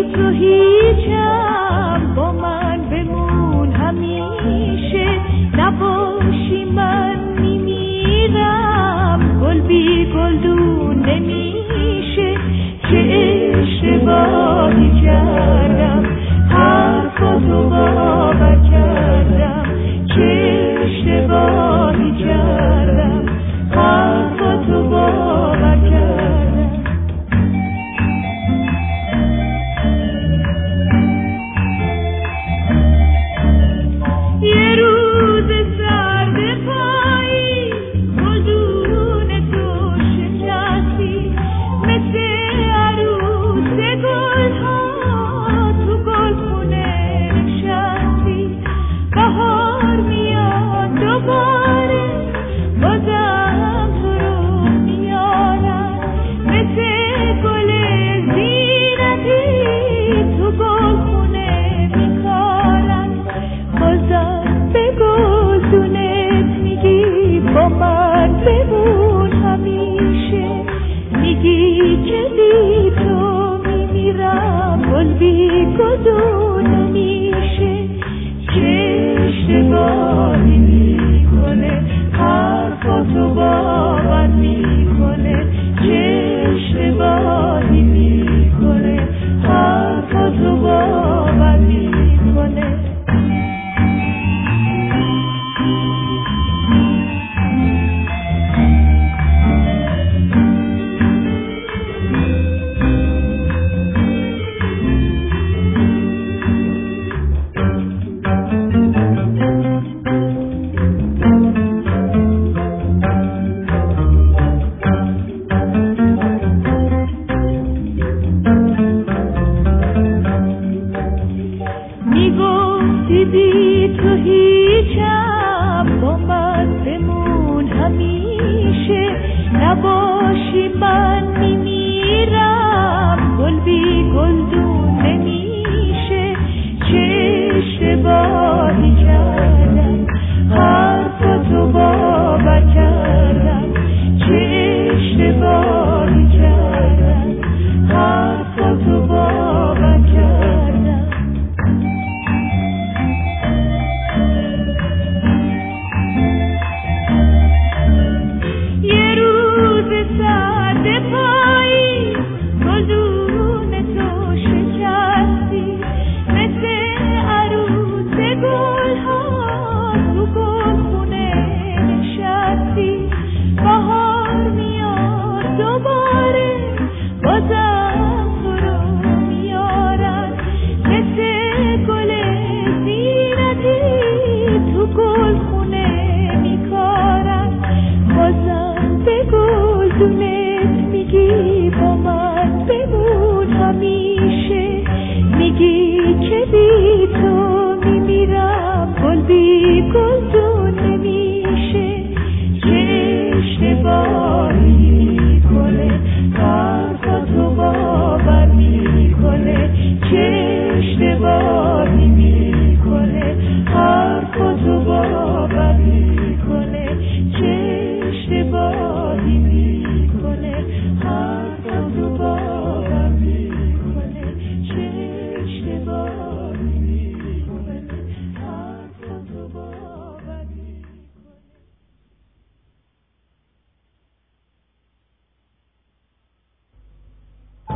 تو هیچم، با من بمون همیشه، نباشی من میمیرم، گل بی گلدون نمیشه. چه اشتباهی کردم، حرفاتو باور کردم، چه اشتباهی کردم، حرفاتو باور کردم. یه روز سرد پایی گلدون تو شکستی، مثل عروس گلها تو گلخونه نشستی. بهار میاد دوباره، بازم تو رو میارم، مثل گل زینتی تو گلخونه میکارم. بازم به گلدونت میگی با من بمون همیشه، میگی که بی تو میمیرم، گل بی گلدون نمیشه. چه اشتباهی میکنه، حرفاتو باور میکنه، چه اشتباهی میکنه، حرفاتو باور میکنه. میگفتی بی تو هیچم، با من بمون همیشه، نباشی من میمیرم، گل بی گلدون نمیشه. چه اشتباهی کردم، حرفاتو باور کردم، چه اشتباهی کردم، حرفاتو باور کردم. یه روز سرد پایی گلدون تو شکستی، مثل عروس گلها تو گلخونه نشستی. بهار میاد دوباره، بازم تو رو میارم، مثل گل زینتی تو گلخونه میکارم. بازم به گلدونت میگی با من بمون همیشه، میگی که بی تو میمیرم، گل بی گلدون نمیشه. چه اشتباهی میکنه، حرفاتو باور میکنه، چه اشتباهی میکنه، حرفاتو باور میکنه، چه اشتباهی